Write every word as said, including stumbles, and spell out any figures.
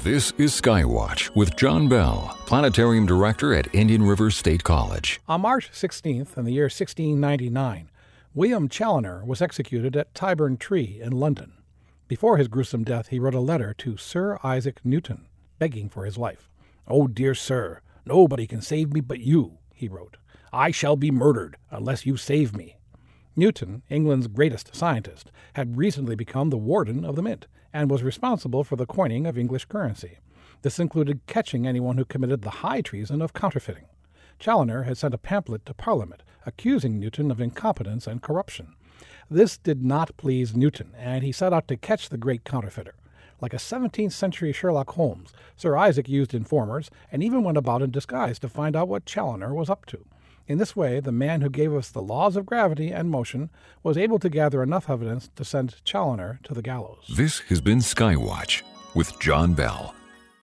This is Skywatch with John Bell, Planetarium Director at Indian River State College. On March sixteenth, in the year sixteen ninety-nine, William Chaloner was executed at Tyburn Tree in London. Before his gruesome death, he wrote a letter to Sir Isaac Newton, begging for his life. "Oh, dear sir, nobody can save me but you," he wrote. "I shall be murdered unless you save me." Newton, England's greatest scientist, had recently become the warden of the Mint and was responsible for the coining of English currency. This included catching anyone who committed the high treason of counterfeiting. Chaloner had sent a pamphlet to Parliament accusing Newton of incompetence and corruption. This did not please Newton, and he set out to catch the great counterfeiter. Like a seventeenth century Sherlock Holmes, Sir Isaac used informers and even went about in disguise to find out what Chaloner was up to. In this way, the man who gave us the laws of gravity and motion was able to gather enough evidence to send Chaloner to the gallows. This has been Skywatch with John Bell.